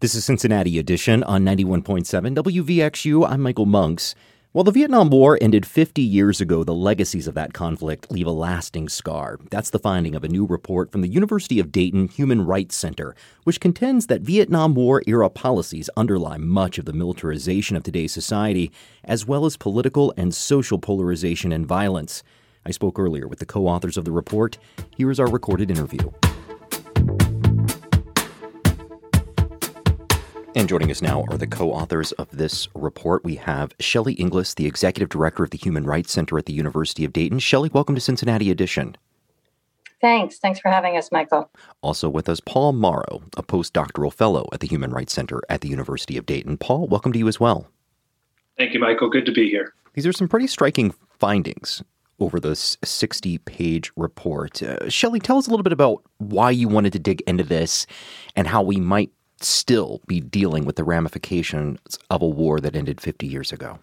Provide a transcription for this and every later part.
This is Cincinnati Edition on 91.7 WVXU. I'm Michael Monks. While the Vietnam War ended 50 years ago, the legacies of that conflict leave a lasting scar. That's the finding of a new report from the University of Dayton Human Rights Center, which contends that Vietnam War-era policies underlie much of the militarization of today's society, as well as political and social polarization and violence. I spoke earlier with the co-authors of the report. Here is our recorded interview. And joining us now are the co-authors of this report. We have Shelley Inglis, the executive director of the Human Rights Center at the University of Dayton. Shelley, welcome to Cincinnati Edition. Thanks for having us, Michael. Also with us, Paul Morrow, a postdoctoral fellow at the Human Rights Center at the University of Dayton. Paul, welcome to you as well. Thank you, Michael. Good to be here. These are some pretty striking findings over this 60-page report. Shelley, tell us a little bit about why you wanted to dig into this and how we might still be dealing with the ramifications of a war that ended 50 years ago.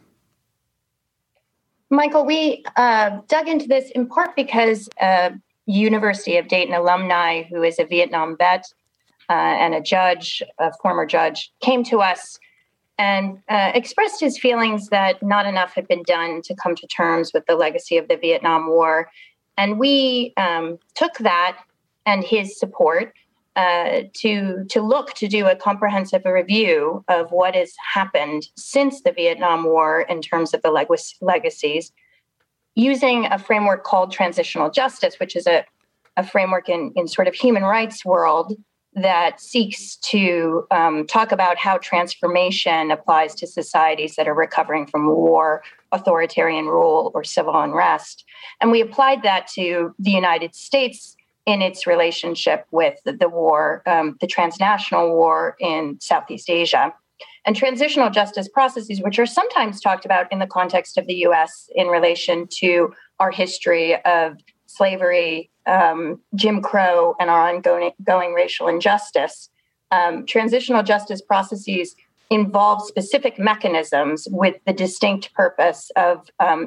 Michael, we dug into this in part because University of Dayton alumni who is a Vietnam vet and a former judge, came to us and expressed his feelings that not enough had been done to come to terms with the legacy of the Vietnam War. And we took that and his support to look to do a comprehensive review of what has happened since the Vietnam War in terms of the legacies, using a framework called transitional justice, which is a framework in sort of human rights world that seeks to talk about how transformation applies to societies that are recovering from war, authoritarian rule, or civil unrest. And we applied that to the United States in its relationship with the war, the transnational war in Southeast Asia. And transitional justice processes, which are sometimes talked about in the context of the U.S. in relation to our history of slavery, Jim Crow, and our ongoing racial injustice. Transitional justice processes involve specific mechanisms with the distinct purpose of,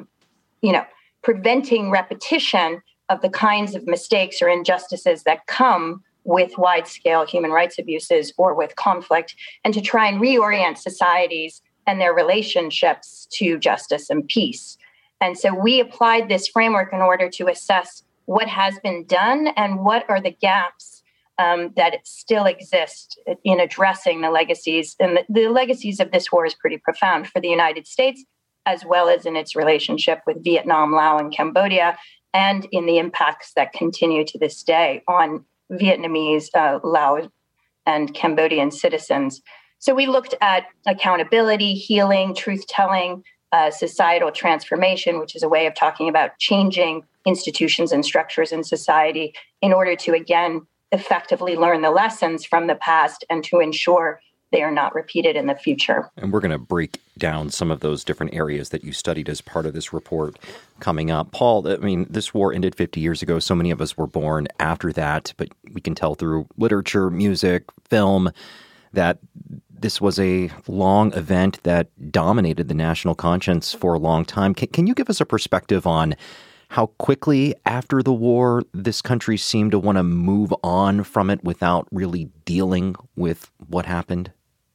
preventing repetition of the kinds of mistakes or injustices that come with wide-scale human rights abuses or with conflict, and to try and reorient societies and their relationships to justice and peace. And so we applied this framework in order to assess what has been done and what are the gaps that still exist in addressing the legacies. And the legacies of this war is pretty profound for the United States, as well as in its relationship with Vietnam, Laos, and Cambodia, and in the impacts that continue to this day on Vietnamese, Lao, and Cambodian citizens. So we looked at accountability, healing, truth-telling, societal transformation, which is a way of talking about changing institutions and structures in society in order to, again, effectively learn the lessons from the past and to ensure they are not repeated in the future. And we're going to break down some of those different areas that you studied as part of this report coming up. Paul, I mean, this war ended 50 years ago. So many of us were born after that, but we can tell through literature, music, film, that this was a long event that dominated the national conscience for a long time. Can you give us a perspective on how quickly after the war this country seemed to want to move on from it without really dealing with what happened?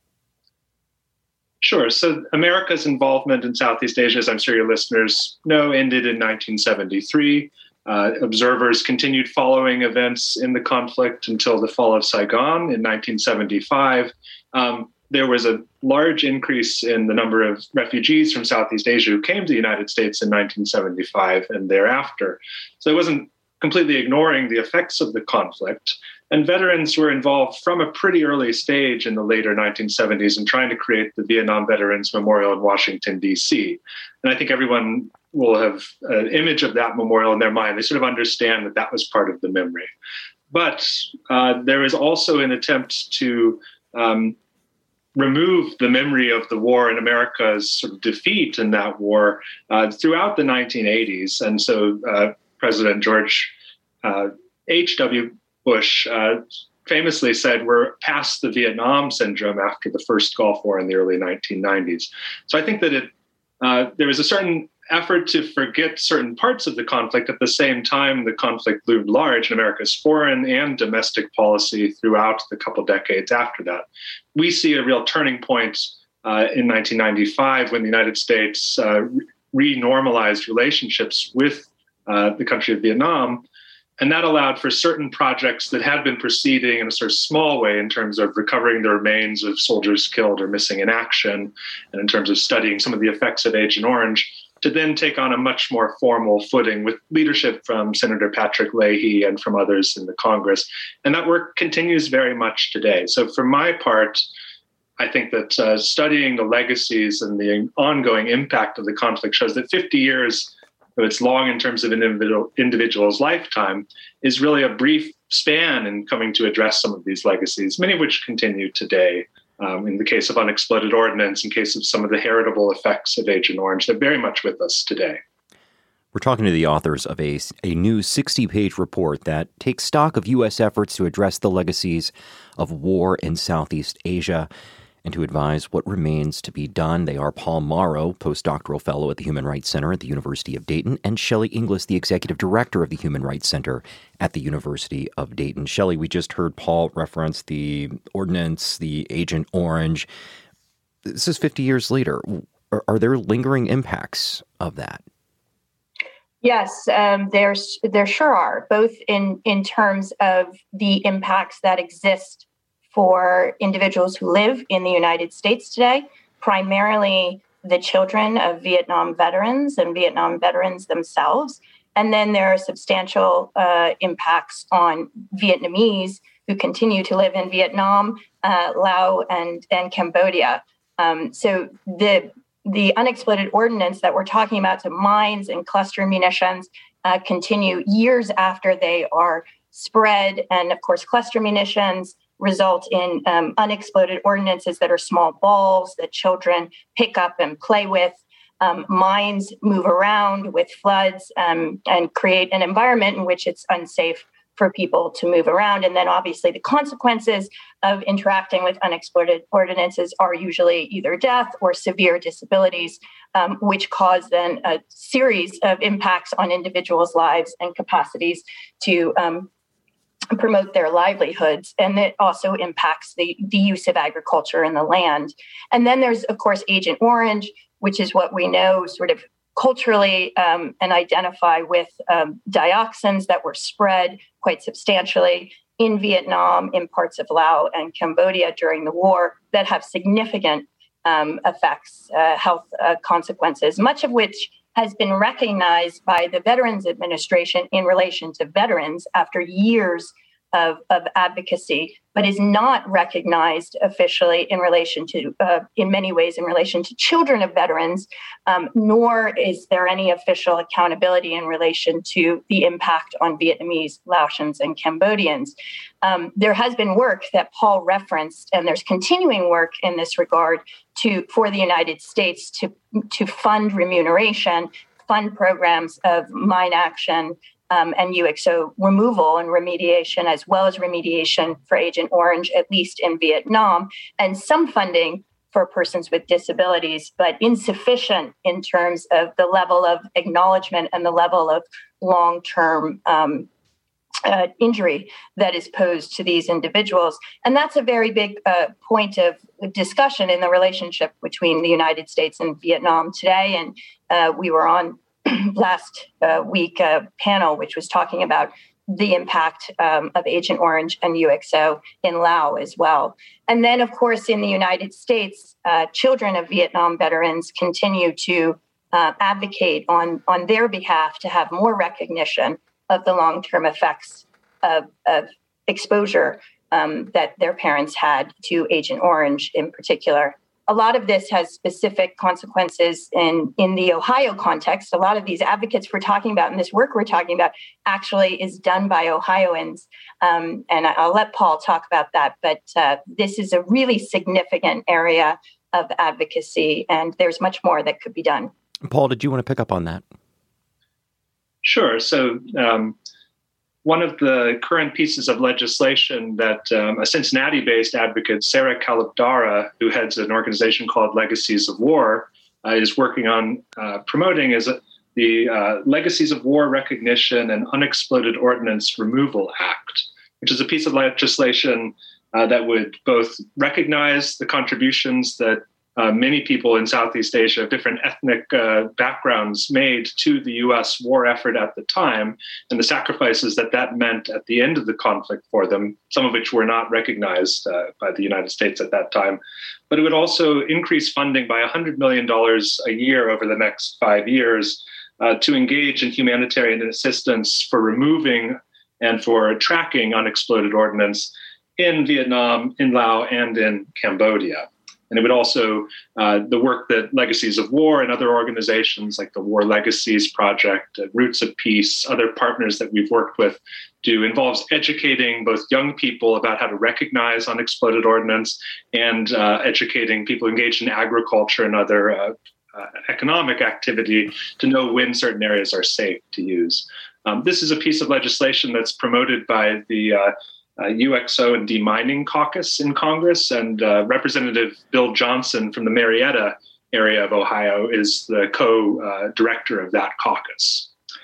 Sure. So America's involvement in Southeast Asia, as I'm sure your listeners know, ended in 1973. Observers continued following events in the conflict until the fall of Saigon in 1975. There was a large increase in the number of refugees from Southeast Asia who came to the United States in 1975 and thereafter. So it wasn't completely ignoring the effects of the conflict. And veterans were involved from a pretty early stage in the later 1970s in trying to create the Vietnam Veterans Memorial in Washington, D.C. And I think everyone will have an image of that memorial in their mind. They sort of understand that that was part of the memory. But there is also an attempt to remove the memory of the war and America's sort of defeat in that war throughout the 1980s. And so President George H.W. Bush famously said, we're past the Vietnam syndrome after the first Gulf War in the early 1990s. So I think that there was a certain effort to forget certain parts of the conflict. At the same time, the conflict loomed large in America's foreign and domestic policy throughout the couple decades after that. We see a real turning point in 1995 when the United States renormalized relationships with the country of Vietnam. And that allowed for certain projects that had been proceeding in a sort of small way in terms of recovering the remains of soldiers killed or missing in action, and in terms of studying some of the effects of Agent Orange, to then take on a much more formal footing with leadership from Senator Patrick Leahy and from others in the Congress. And that work continues very much today. So for my part, I think that studying the legacies and the ongoing impact of the conflict shows that 50 years, though it's long in terms of an individual's lifetime, is really a brief span in coming to address some of these legacies, many of which continue today. In the case of unexploded ordnance, in case of some of the heritable effects of Agent Orange, they're very much with us today. We're talking to the authors of a new 60-page report that takes stock of U.S. efforts to address the legacies of war in Southeast Asia and to advise what remains to be done. They are Paul Mauro, postdoctoral fellow at the Human Rights Center at the University of Dayton, and Shelley Inglis, the executive director of the Human Rights Center at the University of Dayton. Shelley, we just heard Paul reference the ordinance, the Agent Orange. This is 50 years later. Are there lingering impacts of that? Yes, there sure are, both in terms of the impacts that exist for individuals who live in the United States today, primarily the children of Vietnam veterans and Vietnam veterans themselves. And then there are substantial impacts on Vietnamese who continue to live in Vietnam, Laos, and Cambodia. So the unexploded ordnance that we're talking about, to mines and cluster munitions, continue years after they are spread. And of course, cluster munitions result in unexploded ordnances that are small balls that children pick up and play with. Mines move around with floods and create an environment in which it's unsafe for people to move around. And then obviously the consequences of interacting with unexploded ordinances are usually either death or severe disabilities, which cause then a series of impacts on individuals' lives and capacities to promote their livelihoods. And it also impacts the use of agriculture and the land. And then there's, of course, Agent Orange, which is what we know sort of culturally and identify with dioxins that were spread quite substantially in Vietnam, in parts of Laos and Cambodia during the war, that have significant effects, health consequences, much of which has been recognized by the Veterans Administration in relation to veterans after years of advocacy, but is not recognized officially in relation to, in many ways, in relation to children of veterans, nor is there any official accountability in relation to the impact on Vietnamese, Laotians, and Cambodians. There has been work that Paul referenced, and there's continuing work in this regard for the United States to fund remuneration, fund programs of mine action, and UXO removal and remediation, as well as remediation for Agent Orange, at least in Vietnam, and some funding for persons with disabilities, but insufficient in terms of the level of acknowledgement and the level of long-term injury that is posed to these individuals. And that's a very big point of discussion in the relationship between the United States and Vietnam today. And we were on last week a panel which was talking about the impact of Agent Orange and UXO in Laos as well. And then, of course, in the United States, children of Vietnam veterans continue to advocate on their behalf to have more recognition of the long-term effects of exposure that their parents had to Agent Orange in particular. A lot of this has specific consequences in the Ohio context. A lot of these advocates we're talking about and this work we're talking about actually is done by Ohioans. And I'll let Paul talk about that. But this is a really significant area of advocacy, and there's much more that could be done. Paul, did you want to pick up on that? Sure. So one of the current pieces of legislation that a Cincinnati-based advocate, Sarah Kalupdara, who heads an organization called Legacies of War, is working on promoting is the Legacies of War Recognition and Unexploded Ordnance Removal Act, which is a piece of legislation that would both recognize the contributions that many people in Southeast Asia of different ethnic backgrounds made to the U.S. war effort at the time, and the sacrifices that meant at the end of the conflict for them, some of which were not recognized by the United States at that time. But it would also increase funding by $100 million a year over the next 5 years to engage in humanitarian assistance for removing and for tracking unexploded ordnance in Vietnam, in Laos, and in Cambodia. And it would also, the work that Legacies of War and other organizations like the War Legacies Project, Roots of Peace, other partners that we've worked with do involves educating both young people about how to recognize unexploded ordnance and educating people engaged in agriculture and other economic activity to know when certain areas are safe to use. This is a piece of legislation that's promoted by the UXO and Demining Caucus in Congress, and Representative Bill Johnson from the Marietta area of Ohio is the co-director of that caucus.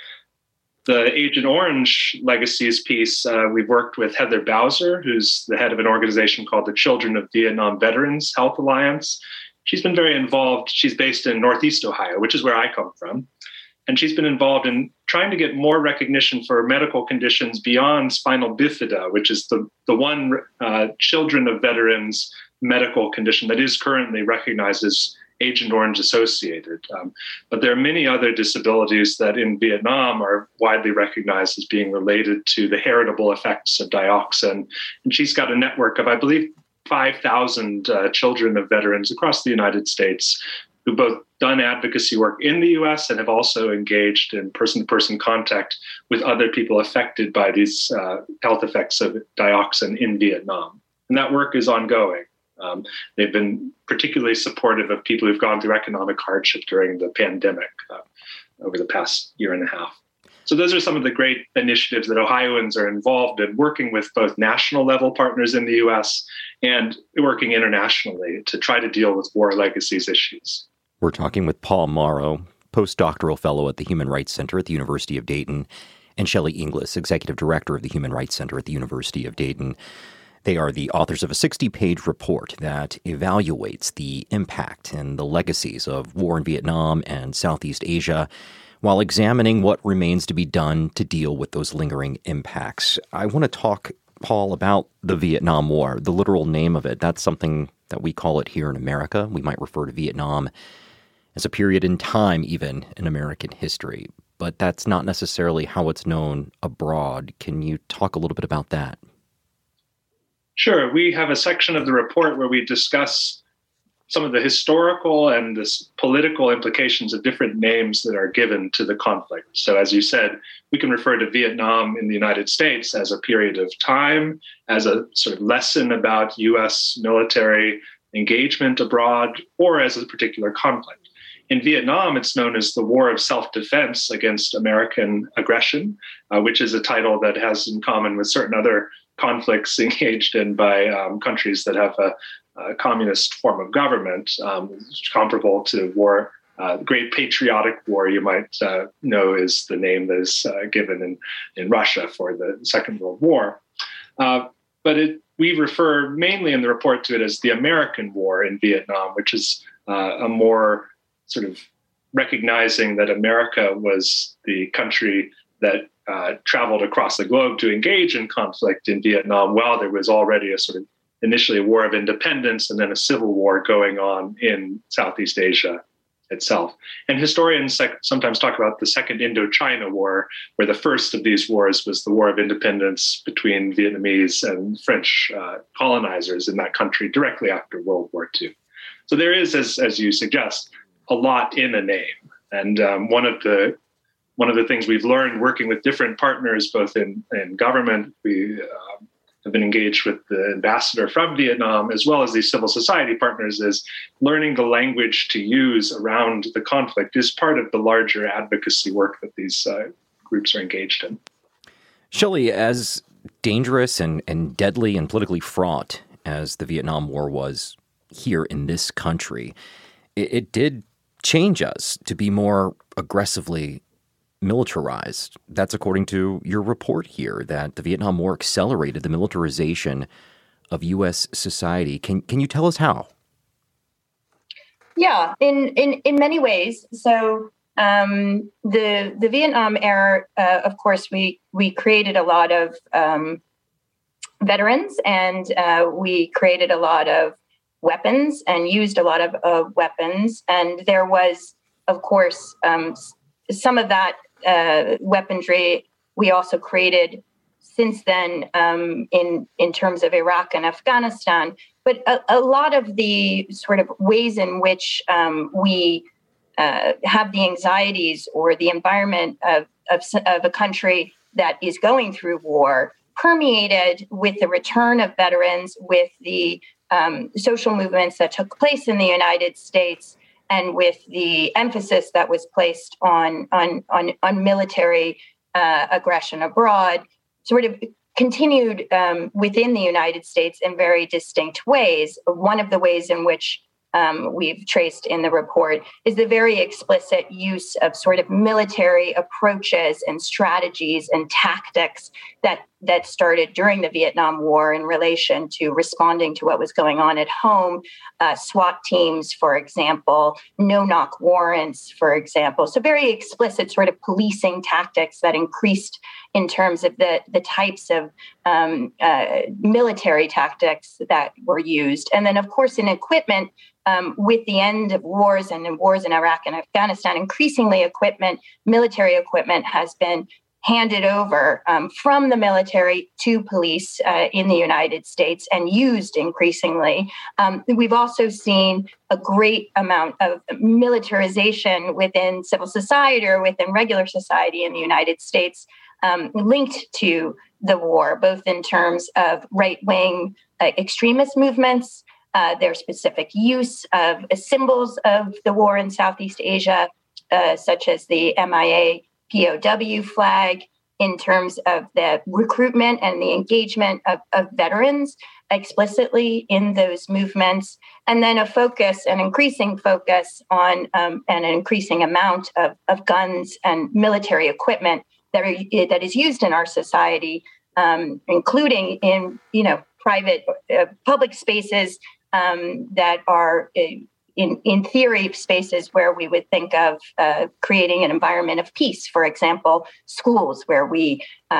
The Agent Orange Legacies piece, we've worked with Heather Bowser, who's the head of an organization called the Children of Vietnam Veterans Health Alliance. She's been very involved. She's based in Northeast Ohio, which is where I come from. And she's been involved in trying to get more recognition for medical conditions beyond spinal bifida, which is the one children of veterans medical condition that is currently recognized as Agent Orange associated. But there are many other disabilities that in Vietnam are widely recognized as being related to the heritable effects of dioxin. And she's got a network of, I believe, 5,000 children of veterans across the United States who both done advocacy work in the U.S. and have also engaged in person-to-person contact with other people affected by these health effects of dioxin in Vietnam. And that work is ongoing. They've been particularly supportive of people who've gone through economic hardship during the pandemic over the past year and a half. So those are some of the great initiatives that Ohioans are involved in, working with both national level partners in the U.S. and working internationally to try to deal with war legacies issues. We're talking with Paul Morrow, postdoctoral fellow at the Human Rights Center at the University of Dayton, and Shelley Inglis, executive director of the Human Rights Center at the University of Dayton. They are the authors of a 60-page report that evaluates the impact and the legacies of war in Vietnam and Southeast Asia, while examining what remains to be done to deal with those lingering impacts. I want to talk, Paul, about the Vietnam War, the literal name of it. That's something that we call it here in America. We might refer to Vietnam as a period in time, even in American history. But that's not necessarily how it's known abroad. Can you talk a little bit about that? Sure. We have a section of the report where we discuss some of the historical and the political implications of different names that are given to the conflict. So as you said, we can refer to Vietnam in the United States as a period of time, as a sort of lesson about U.S. military engagement abroad, or as a particular conflict. In Vietnam, it's known as the War of Self-Defense against American aggression, which is a title that has in common with certain other conflicts engaged in by countries that have a communist form of government, comparable to war. The Great Patriotic War, you might know, is the name that is given in Russia for the Second World War. But we refer mainly in the report to it as the American War in Vietnam, which is a more sort of recognizing that America was the country that traveled across the globe to engage in conflict in Vietnam while there was already a sort of initially a war of independence and then a civil war going on in Southeast Asia itself. And historians sometimes talk about the Second Indochina War, where the first of these wars was the War of Independence between Vietnamese and French colonizers in that country directly after World War II. So there is, as you suggest, a lot in a name. And one of the things we've learned working with different partners, both in government, we have been engaged with the ambassador from Vietnam, as well as these civil society partners, is learning the language to use around the conflict is part of the larger advocacy work that these groups are engaged in. Shelley, as dangerous and deadly and politically fraught as the Vietnam War was here in this country, it did change us to be more aggressively militarized. That's according to your report here, that the Vietnam War accelerated the militarization of U.S. society. Can you tell us how? Yeah, in many ways. So the Vietnam era, of course, we created a lot of veterans, and we created a lot of weapons and used a lot of weapons. And there was, of course, some of that weaponry we also created since then in terms of Iraq and Afghanistan. But a lot of the sort of ways in which we have the anxieties or the environment of a country that is going through war permeated with the return of veterans, with the social movements that took place in the United States, and with the emphasis that was placed on military aggression abroad, sort of continued within the United States in very distinct ways. One of the ways in which we've traced in the report is the very explicit use of sort of military approaches and strategies and tactics that started during the Vietnam War in relation to responding to what was going on at home. SWAT teams, for example, no-knock warrants, for example. So very explicit sort of policing tactics that increased in terms of the types of military tactics that were used. And then, of course, in equipment, with the end of wars and in wars in Iraq and Afghanistan, increasingly military equipment has been handed over from the military to police in the United States and used increasingly. We've also seen a great amount of militarization within civil society or within regular society in the United States linked to the war, both in terms of right-wing extremist movements, their specific use of symbols of the war in Southeast Asia, such as the MIA POW flag, in terms of the recruitment and the engagement of veterans explicitly in those movements, and then an increasing focus on an increasing amount of guns and military equipment that is used in our society, including in private public spaces that are in theory spaces where we would think of creating an environment of peace. For example, schools where we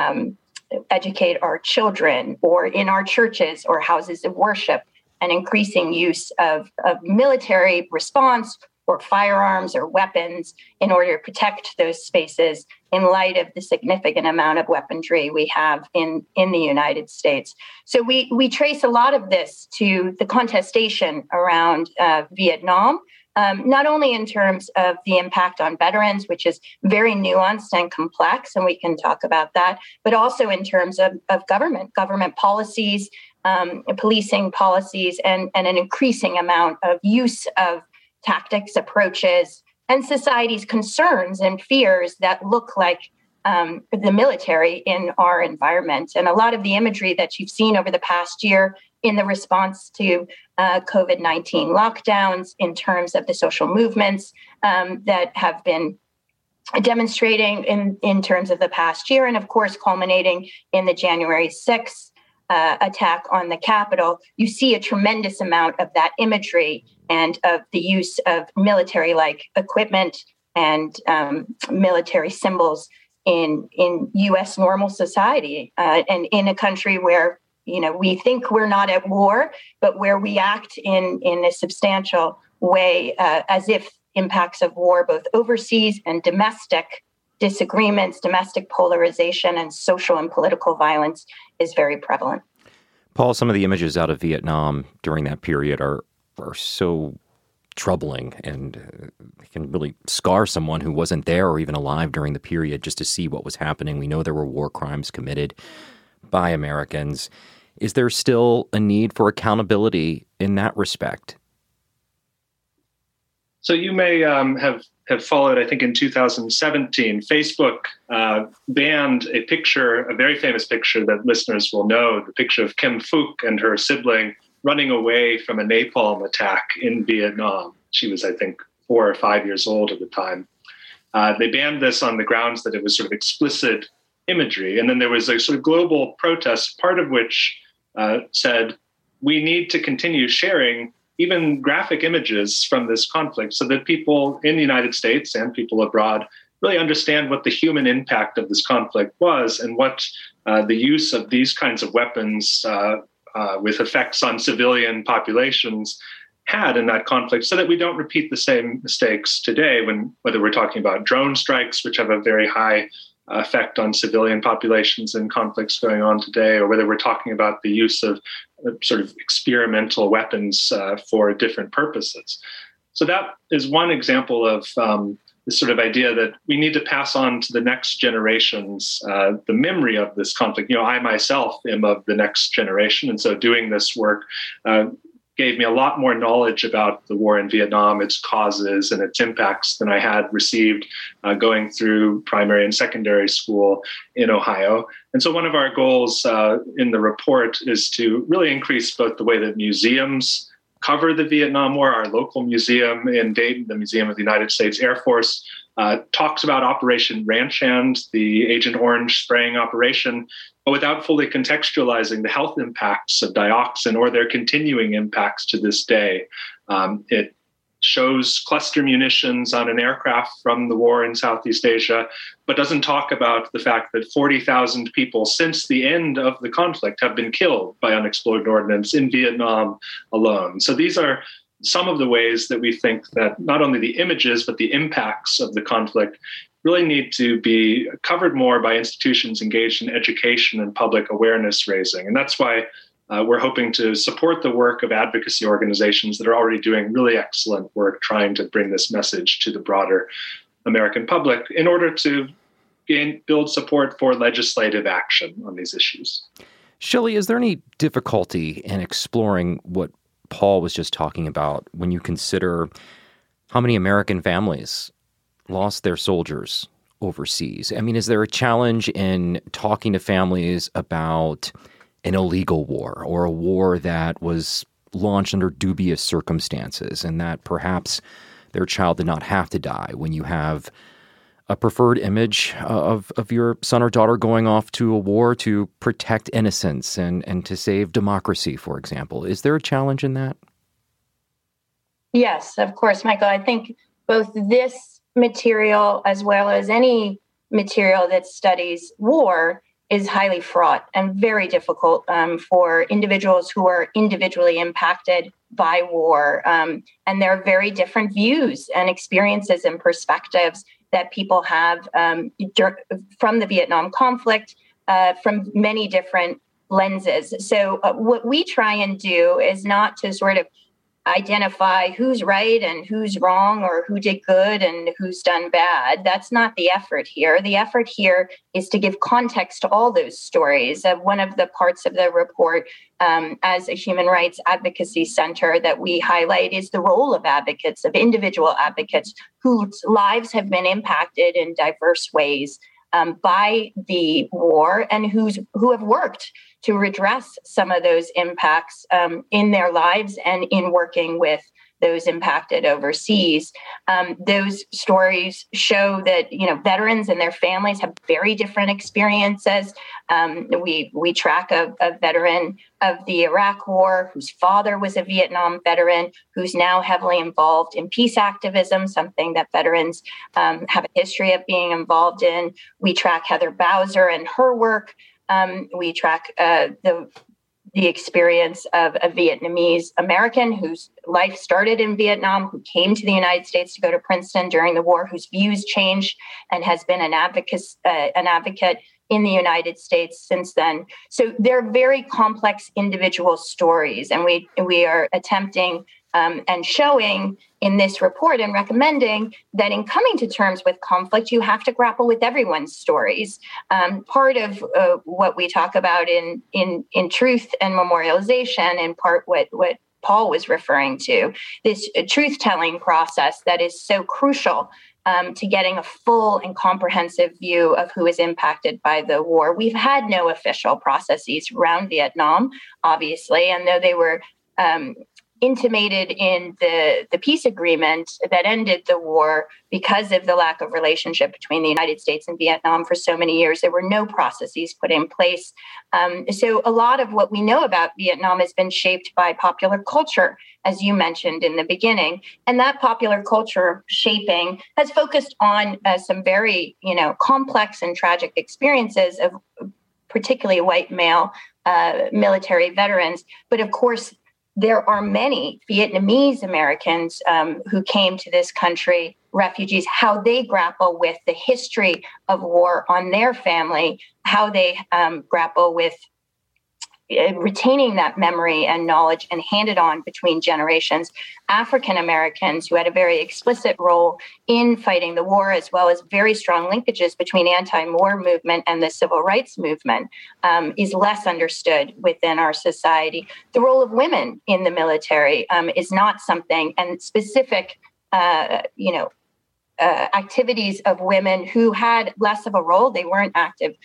educate our children, or in our churches or houses of worship, an increasing use of military response or firearms or weapons in order to protect those spaces in light of the significant amount of weaponry we have in the United States. So we trace a lot of this to the contestation around Vietnam, not only in terms of the impact on veterans, which is very nuanced and complex, and we can talk about that, but also in terms of government policies, policing policies, and an increasing amount of use of tactics, approaches, and society's concerns and fears that look like the military in our environment. And a lot of the imagery that you've seen over the past year in the response to COVID-19 lockdowns, in terms of the social movements that have been demonstrating in terms of the past year, and of course culminating in the January 6th attack on the Capitol, you see a tremendous amount of that imagery and of the use of military-like equipment and military symbols in U.S. normal society, and in a country where we think we're not at war, but where we act in a substantial way as if impacts of war, both overseas and domestic disagreements, domestic polarization, and social and political violence is very prevalent. Paul, some of the images out of Vietnam during that period are so troubling, and can really scar someone who wasn't there or even alive during the period just to see what was happening. We know there were war crimes committed by Americans. Is there still a need for accountability in that respect? So you may have followed, I think in 2017, Facebook banned a picture, a very famous picture that listeners will know, the picture of Kim Phuc and her sibling running away from a napalm attack in Vietnam. She was, I think, 4 or 5 years old at the time. They banned this on the grounds that it was sort of explicit imagery. And then there was a sort of global protest, part of which said, we need to continue sharing even graphic images from this conflict so that people in the United States and people abroad really understand what the human impact of this conflict was and what the use of these kinds of weapons with effects on civilian populations had in that conflict, so that we don't repeat the same mistakes today, whether we're talking about drone strikes, which have a very high effect on civilian populations in conflicts going on today, or whether we're talking about the use of sort of experimental weapons for different purposes. So that is one example of this sort of idea that we need to pass on to the next generations the memory of this conflict. I myself am of the next generation, and so doing this work gave me a lot more knowledge about the war in Vietnam, its causes and its impacts than I had received going through primary and secondary school in Ohio. And so one of our goals in the report is to really increase both the way that museums cover the Vietnam War. Our local museum in Dayton, the Museum of the United States Air Force, talks about Operation Ranch Hand, the Agent Orange spraying operation, but without fully contextualizing the health impacts of dioxin or their continuing impacts to this day. It shows cluster munitions on an aircraft from the war in Southeast Asia, but doesn't talk about the fact that 40,000 people since the end of the conflict have been killed by unexploded ordnance in Vietnam alone. So these are some of the ways that we think that not only the images, but the impacts of the conflict really need to be covered more by institutions engaged in education and public awareness raising. And that's why we're hoping to support the work of advocacy organizations that are already doing really excellent work trying to bring this message to the broader American public in order to build support for legislative action on these issues. Shelley, is there any difficulty in exploring what Paul was just talking about when you consider how many American families lost their soldiers overseas? I mean, is there a challenge in talking to families about an illegal war or a war that was launched under dubious circumstances and that perhaps their child did not have to die, when you have a preferred image of your son or daughter going off to a war to protect innocence and to save democracy, for example? Is there a challenge in that? Yes, of course, Michael. I think both this material as well as any material that studies war is highly fraught and very difficult for individuals who are individually impacted by war. And there are very different views and experiences and perspectives that people have from the Vietnam conflict from many different lenses. So what we try and do is not to sort of identify who's right and who's wrong or who did good and who's done bad. That's not the effort here. The effort here is to give context to all those stories. One of the parts of the report as a human rights advocacy center that we highlight is the role of advocates, of individual advocates whose lives have been impacted in diverse ways by the war and who have worked to redress some of those impacts in their lives and in working with those impacted overseas. Those stories show that, veterans and their families have very different experiences. We track a veteran of the Iraq War whose father was a Vietnam veteran, who's now heavily involved in peace activism, something that veterans have a history of being involved in. We track Heather Bowser and her work. We track the experience of a Vietnamese American whose life started in Vietnam, who came to the United States to go to Princeton during the war, whose views changed and has been an advocate in the United States since then. So they're very complex individual stories, and we are attempting and showing in this report and recommending that in coming to terms with conflict, you have to grapple with everyone's stories. Part of what we talk about in truth and memorialization, and part what Paul was referring to, this truth-telling process that is so crucial to getting a full and comprehensive view of who is impacted by the war. We've had no official processes around Vietnam, obviously, and though they were intimated in the peace agreement that ended the war because of the lack of relationship between the United States and Vietnam for so many years. There were no processes put in place. So a lot of what we know about Vietnam has been shaped by popular culture, as you mentioned in the beginning. And that popular culture shaping has focused on some very, complex and tragic experiences of particularly white male military veterans. But of course, there are many Vietnamese Americans who came to this country, refugees, how they grapple with the history of war on their family, how they grapple with retaining that memory and knowledge and hand it on between generations. African Americans who had a very explicit role in fighting the war, as well as very strong linkages between anti-war movement and the civil rights movement, is less understood within our society. The role of women in the military is not something, and specific, activities of women who had less of a role. They weren't active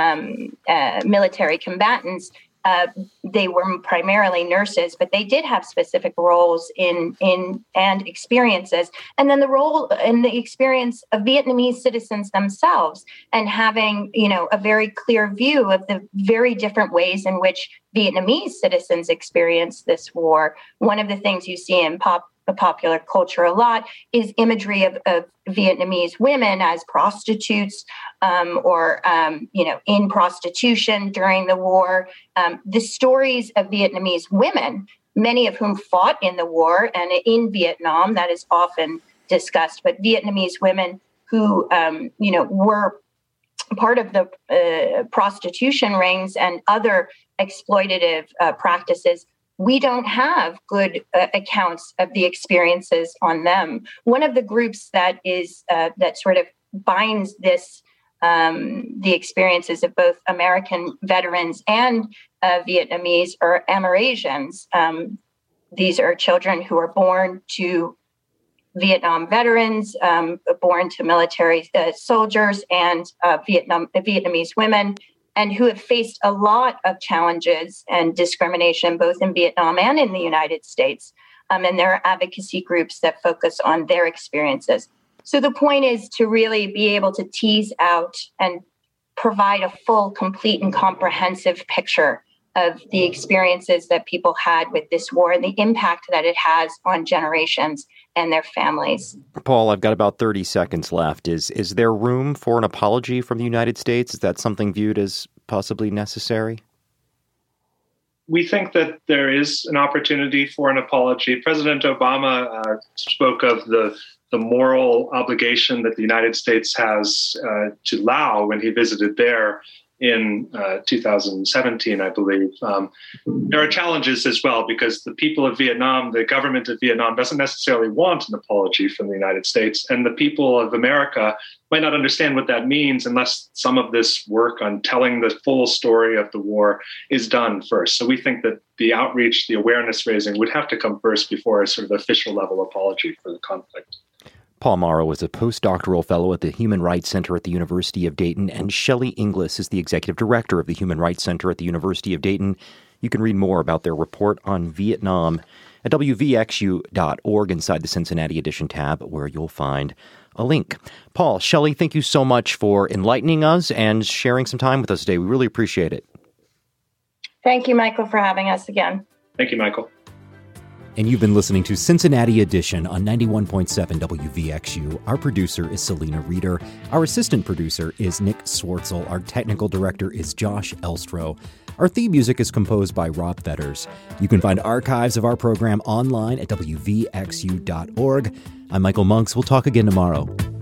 military combatants. They were primarily nurses, but they did have specific roles in and experiences. And then the role and the experience of Vietnamese citizens themselves, and having, a very clear view of the very different ways in which Vietnamese citizens experience this war. One of the things you see in popular culture a lot is imagery of Vietnamese women as prostitutes or in prostitution during the war. The stories of Vietnamese women, many of whom fought in the war and in Vietnam, that is often discussed, but Vietnamese women who, were part of the prostitution rings and other exploitative practices. We don't have good accounts of the experiences on them. One of the groups that is that sort of binds this, the experiences of both American veterans and Vietnamese, are Amerasians. These are children who are born to Vietnam veterans, born to military soldiers, and Vietnamese women, and who have faced a lot of challenges and discrimination, both in Vietnam and in the United States. And there are advocacy groups that focus on their experiences. So the point is to really be able to tease out and provide a full, complete, and comprehensive picture of the experiences that people had with this war and the impact that it has on generations and their families. Paul, I've got about 30 seconds left. Is there room for an apology from the United States? Is that something viewed as possibly necessary? We think that there is an opportunity for an apology. President Obama spoke of the moral obligation that the United States has to Laos when he visited there in 2017, I believe. There are challenges as well, because the people of Vietnam, the government of Vietnam, doesn't necessarily want an apology from the United States. And the people of America might not understand what that means unless some of this work on telling the full story of the war is done first. So we think that the outreach, the awareness raising would have to come first before a sort of official level apology for the conflict. Paul Mauro is a postdoctoral fellow at the Human Rights Center at the University of Dayton, and Shelley Inglis is the executive director of the Human Rights Center at the University of Dayton. You can read more about their report on Vietnam at wvxu.org inside the Cincinnati Edition tab, where you'll find a link. Paul, Shelley, thank you so much for enlightening us and sharing some time with us today. We really appreciate it. Thank you, Michael, for having us again. Thank you, Michael. And you've been listening to Cincinnati Edition on 91.7 WVXU. Our producer is Selena Reeder. Our assistant producer is Nick Swartzel. Our technical director is Josh Elstro. Our theme music is composed by Rob Fetters. You can find archives of our program online at wvxu.org. I'm Michael Monks. We'll talk again tomorrow.